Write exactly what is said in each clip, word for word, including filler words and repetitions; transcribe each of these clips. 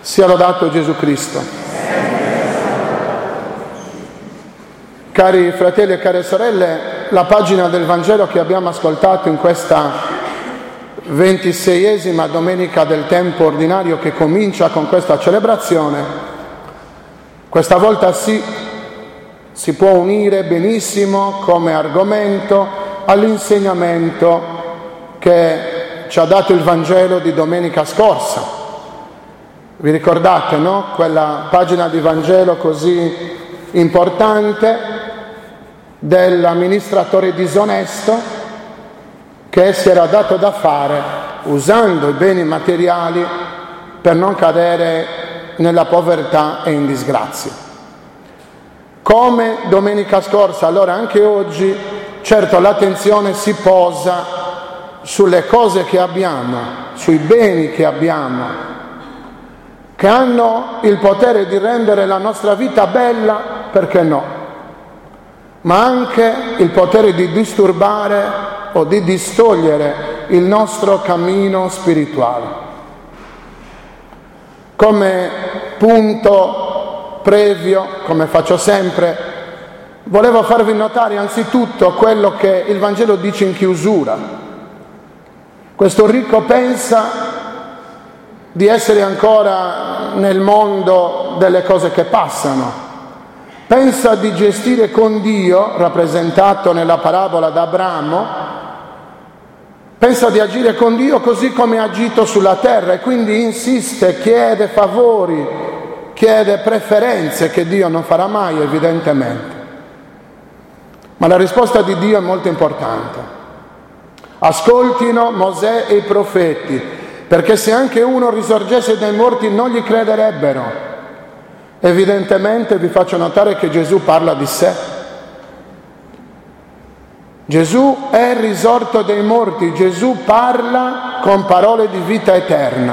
Sia lodato Gesù Cristo. Cari fratelli e care sorelle, la pagina del Vangelo che abbiamo ascoltato in questa ventiseiesima domenica del tempo ordinario che comincia con questa celebrazione, questa volta sì, si può unire benissimo come argomento all'insegnamento che ci ha dato il Vangelo di domenica scorsa. Vi ricordate, no? Quella pagina di Vangelo così importante dell'amministratore disonesto che si era dato da fare usando i beni materiali per non cadere nella povertà e in disgrazia. Come domenica scorsa, allora anche oggi, certo l'attenzione si posa sulle cose che abbiamo, sui beni che abbiamo, che hanno il potere di rendere la nostra vita bella, perché no, ma anche il potere di disturbare o di distogliere il nostro cammino spirituale. Come punto previo, come faccio sempre, volevo farvi notare anzitutto quello che il Vangelo dice in chiusura. Questo ricco pensa di essere ancora nel mondo delle cose che passano. Pensa di gestire con Dio, rappresentato nella parabola da Abramo, pensa di agire con Dio così come ha agito sulla terra e quindi insiste, chiede favori, chiede preferenze che Dio non farà mai evidentemente. Ma la risposta di Dio è molto importante. Ascoltino Mosè e i profeti, perché se anche uno risorgesse dai morti non gli crederebbero. Evidentemente vi faccio notare che Gesù parla di sé. Gesù è risorto dai morti, Gesù parla con parole di vita eterna.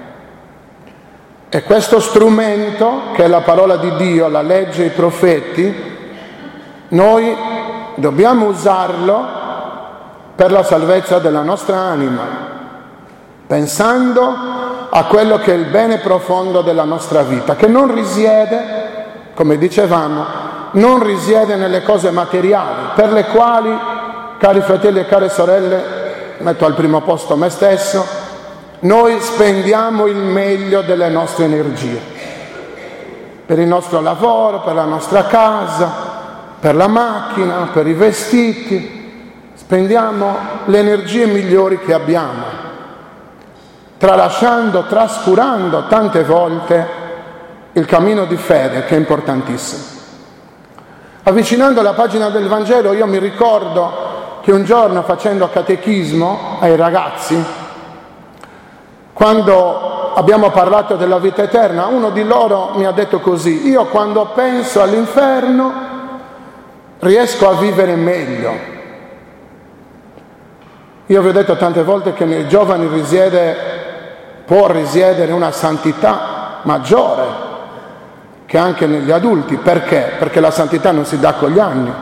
E questo strumento, che è la parola di Dio, la legge e i profeti, noi dobbiamo usarlo per la salvezza della nostra anima, pensando a quello che è il bene profondo della nostra vita, che non risiede, come dicevamo, non risiede nelle cose materiali, per le quali, cari fratelli e care sorelle, metto al primo posto me stesso, noi spendiamo il meglio delle nostre energie, per il nostro lavoro, per la nostra casa, per la macchina, per i vestiti, spendiamo le energie migliori che abbiamo, tralasciando, trascurando tante volte il cammino di fede, che è importantissimo. Avvicinando la pagina del Vangelo, io mi ricordo che un giorno, facendo catechismo ai ragazzi, quando abbiamo parlato della vita eterna, uno di loro mi ha detto così: io quando penso all'inferno riesco a vivere meglio. Io vi ho detto tante volte che nei giovani risiede, può risiedere una santità maggiore che anche negli adulti. Perché? Perché la santità non si dà con gli anni.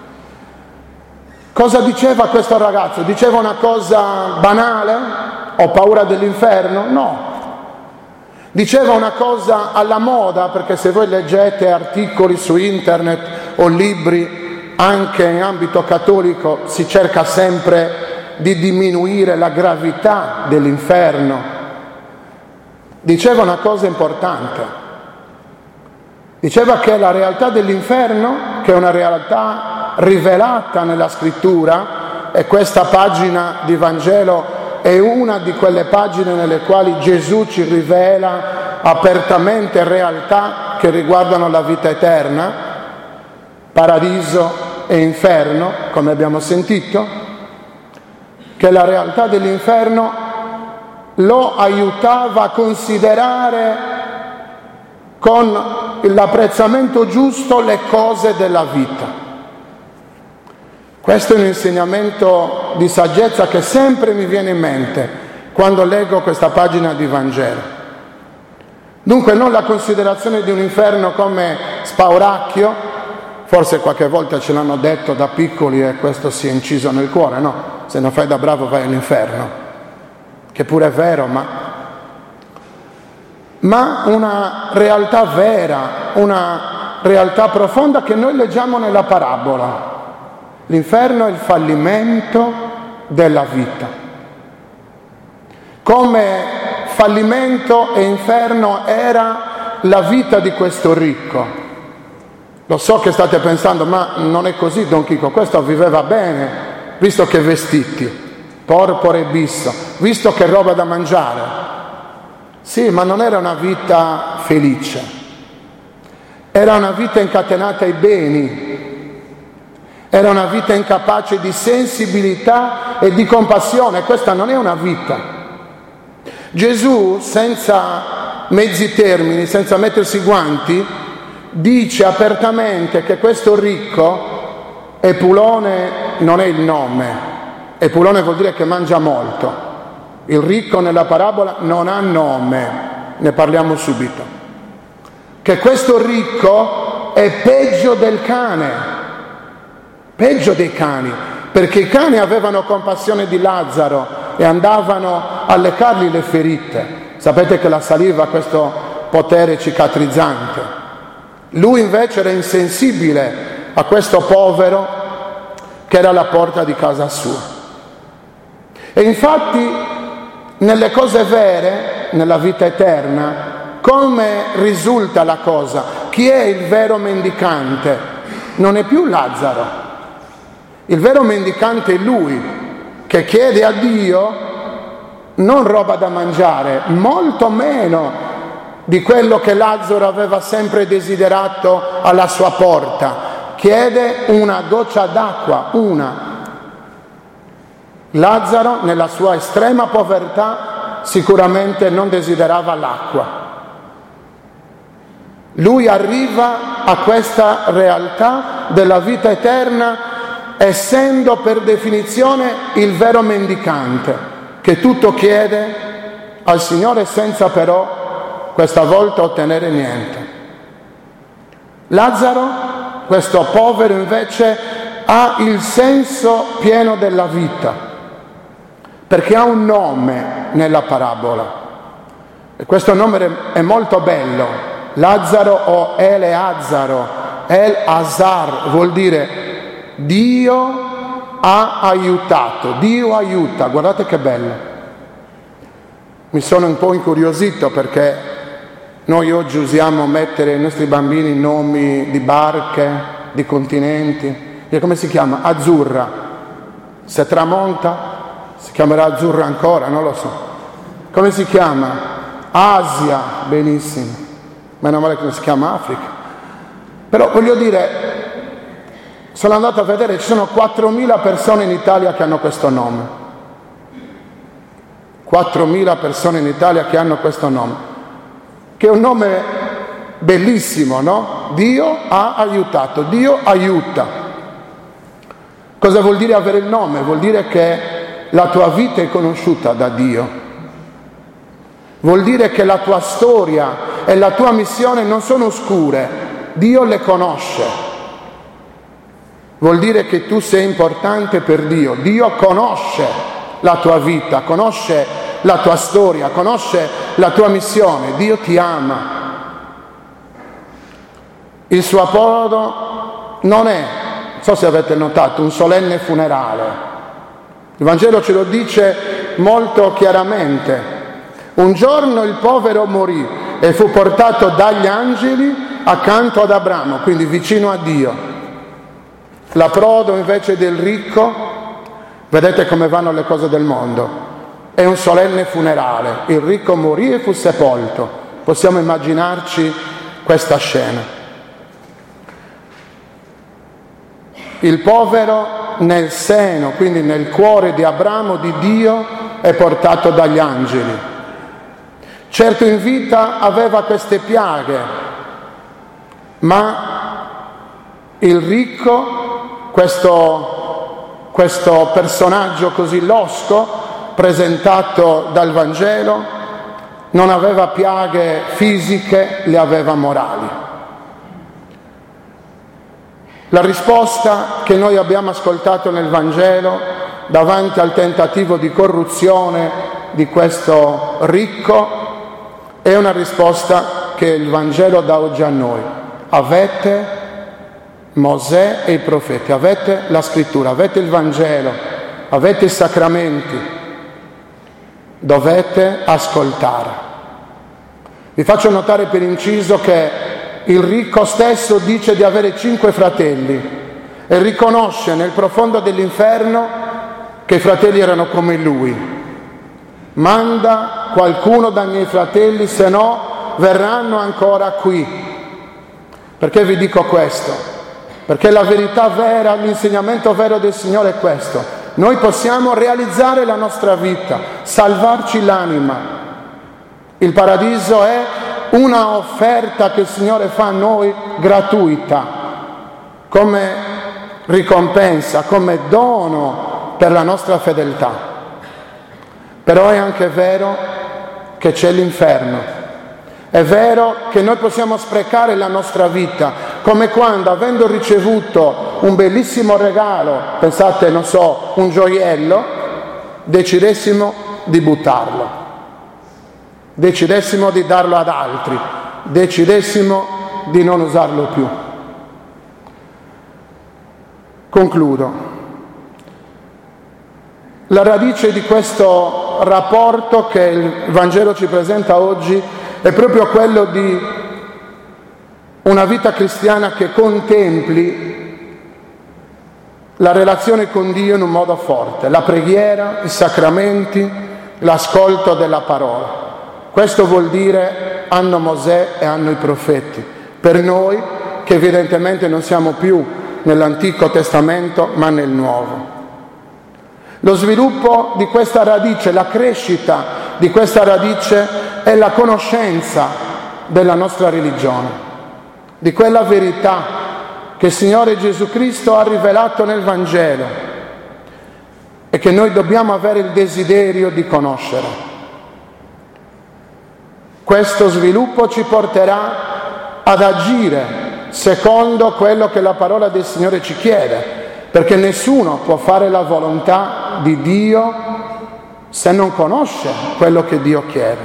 Cosa diceva questo ragazzo? Diceva una cosa banale? Ho paura dell'inferno? No. Diceva una cosa alla moda, perché se voi leggete articoli su internet o libri, anche in ambito cattolico, si cerca sempre di diminuire la gravità dell'inferno. Diceva una cosa importante. Diceva che la realtà dell'inferno, che è una realtà rivelata nella scrittura, e questa pagina di Vangelo è una di quelle pagine nelle quali Gesù ci rivela apertamente realtà che riguardano la vita eterna, paradiso e inferno, come abbiamo sentito, che la realtà dell'inferno lo aiutava a considerare con l'apprezzamento giusto le cose della vita. Questo è un insegnamento di saggezza che sempre mi viene in mente quando leggo questa pagina di Vangelo. Dunque non la considerazione di un inferno come spauracchio, forse qualche volta ce l'hanno detto da piccoli e questo si è inciso nel cuore, no? Se non fai da bravo vai all'inferno, che pure è vero, ma ma una realtà vera, una realtà profonda che noi leggiamo nella parabola. L'inferno è il fallimento della vita. Come fallimento e inferno era la vita di questo ricco. Lo so che state pensando, ma non è così Don Chico, questo viveva bene, visto che vestiti, porpora e bisso, visto che roba da mangiare. Sì, ma non era una vita felice, era una vita incatenata ai beni, era una vita incapace di sensibilità e di compassione. Questa non è una vita. Gesù, senza mezzi termini, senza mettersi i guanti, dice apertamente che questo ricco, Epulone non è il nome, Epulone vuol dire che mangia molto. Il ricco nella parabola non ha nome, ne parliamo subito. Che questo ricco è peggio del cane, peggio dei cani, perché i cani avevano compassione di Lazzaro e andavano a leccargli le ferite. Sapete che la saliva ha questo potere cicatrizzante. Lui invece era insensibile a questo povero che era alla porta di casa sua. E infatti nelle cose vere, nella vita eterna, come risulta la cosa? Chi è il vero mendicante? Non è più Lazzaro. Il vero mendicante è lui, che chiede a Dio non roba da mangiare, molto meno di quello che Lazzaro aveva sempre desiderato alla sua porta. Chiede una goccia d'acqua, una. Lazzaro, nella sua estrema povertà, sicuramente non desiderava l'acqua. Lui arriva a questa realtà della vita eterna essendo per definizione il vero mendicante, che tutto chiede al Signore senza però questa volta ottenere niente. Lazzaro, questo povero, invece ha il senso pieno della vita, perché ha un nome nella parabola e questo nome è molto bello. Lazzaro o Eleazzaro, El Azar vuol dire Dio ha aiutato, Dio aiuta. Guardate che bello. Mi sono un po' incuriosito perché noi oggi usiamo mettere ai nostri bambini nomi di barche, di continenti. E come si chiama? Azzurra. Se tramonta si chiamerà azzurra ancora, non lo so. Come si chiama? Asia, benissimo. Meno male che non si chiama Africa. Però voglio dire, sono andato a vedere, ci sono quattromila persone in Italia che hanno questo nome. quattromila persone in Italia che hanno questo nome, che è un nome bellissimo, no? Dio ha aiutato, Dio aiuta. Cosa vuol dire avere il nome? Vuol dire che la tua vita è conosciuta da Dio. Vuol dire che la tua storia e la tua missione non sono oscure, Dio le conosce. Vuol dire che tu sei importante per Dio. Dio conosce la tua vita, conosce la tua storia, conosce la tua missione. Dio ti ama. Il suo approdo non è, non so se avete notato, un solenne funerale. Il Vangelo ce lo dice molto chiaramente. Un giorno il povero morì e fu portato dagli angeli accanto ad Abramo, quindi vicino a Dio. L'approdo invece del ricco, vedete come vanno le cose del mondo, è un solenne funerale. Il ricco morì e fu sepolto. Possiamo immaginarci questa scena. Il povero nel seno, quindi nel cuore di Abramo, di Dio, è portato dagli angeli. Certo in vita aveva queste piaghe, ma il ricco, Questo, questo personaggio così losco presentato dal Vangelo non aveva piaghe fisiche, le aveva morali. La risposta che noi abbiamo ascoltato nel Vangelo davanti al tentativo di corruzione di questo ricco è una risposta che il Vangelo dà oggi a noi. Avete Mosè e i profeti, avete la scrittura, avete il Vangelo, avete i sacramenti, dovete ascoltare. Vi faccio notare per inciso che il ricco stesso dice di avere cinque fratelli e riconosce nel profondo dell'inferno che i fratelli erano come lui. Manda qualcuno dai miei fratelli, se no verranno ancora qui. Perché vi dico questo? Perché la verità vera, l'insegnamento vero del Signore è questo. Noi possiamo realizzare la nostra vita, salvarci l'anima. Il paradiso è una offerta che il Signore fa a noi gratuita, come ricompensa, come dono per la nostra fedeltà. Però è anche vero che c'è l'inferno. È vero che noi possiamo sprecare la nostra vita, come quando, avendo ricevuto un bellissimo regalo, pensate, non so, un gioiello, decidessimo di buttarlo. Decidessimo di darlo ad altri, decidessimo di non usarlo più. Concludo. La radice di questo rapporto che il Vangelo ci presenta oggi è proprio quello di una vita cristiana che contempli la relazione con Dio in un modo forte, la preghiera, i sacramenti, l'ascolto della parola. Questo vuol dire hanno Mosè e hanno i profeti. Per noi, che evidentemente non siamo più nell'Antico Testamento, ma nel Nuovo. Lo sviluppo di questa radice, la crescita di questa radice è la conoscenza della nostra religione, di quella verità che il Signore Gesù Cristo ha rivelato nel Vangelo e che noi dobbiamo avere il desiderio di conoscere. Questo sviluppo ci porterà ad agire secondo quello che la parola del Signore ci chiede, perché nessuno può fare la volontà di Dio se non conosce quello che Dio chiede.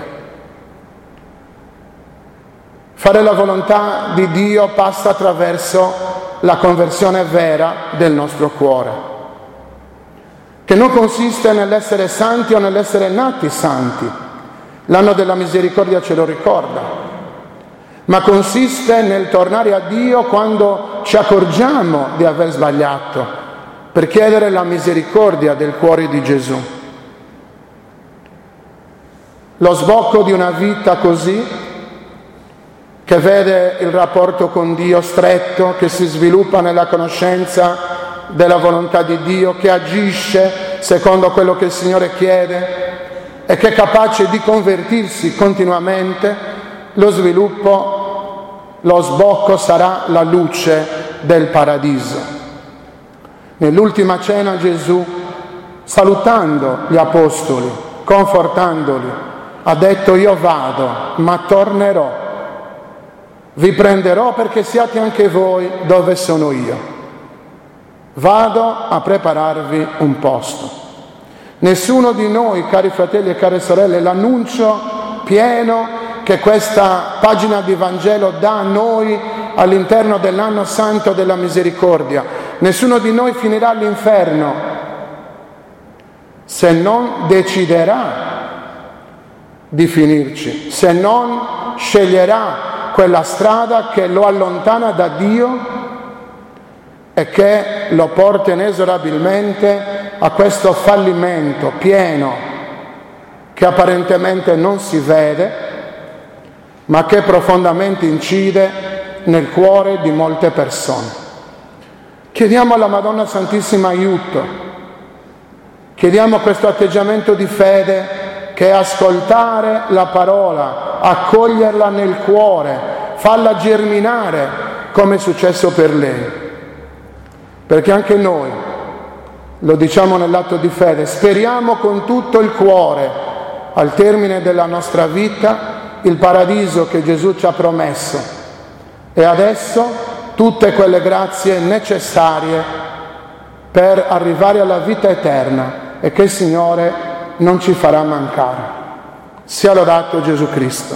Fare la volontà di Dio passa attraverso la conversione vera del nostro cuore, che non consiste nell'essere santi o nell'essere nati santi. L'anno della misericordia ce lo ricorda, ma consiste nel tornare a Dio quando ci accorgiamo di aver sbagliato, per chiedere la misericordia del cuore di Gesù. Lo sbocco di una vita così, che vede il rapporto con Dio stretto, che si sviluppa nella conoscenza della volontà di Dio, che agisce secondo quello che il Signore chiede, e che è capace di convertirsi continuamente, lo sviluppo, lo sbocco sarà la luce del paradiso. Nell'ultima cena Gesù, salutando gli apostoli, confortandoli, ha detto: io vado, ma tornerò. Vi prenderò perché siate anche voi dove sono io. Vado a prepararvi un posto. Nessuno di noi, cari fratelli e care sorelle, l'annuncio pieno che questa pagina di Vangelo dà a noi all'interno dell'anno santo della misericordia, nessuno di noi finirà all'inferno se non deciderà di finirci, se non sceglierà quella strada che lo allontana da Dio e che lo porta inesorabilmente a questo fallimento pieno che apparentemente non si vede, ma che profondamente incide nel cuore di molte persone. Chiediamo alla Madonna Santissima aiuto, chiediamo questo atteggiamento di fede che è ascoltare la parola, accoglierla nel cuore, farla germinare come è successo per lei. Perché anche noi, lo diciamo nell'atto di fede, speriamo con tutto il cuore, al termine della nostra vita, il paradiso che Gesù ci ha promesso. E adesso tutte quelle grazie necessarie per arrivare alla vita eterna e che il Signore non ci farà mancare. Sia lodato Gesù Cristo.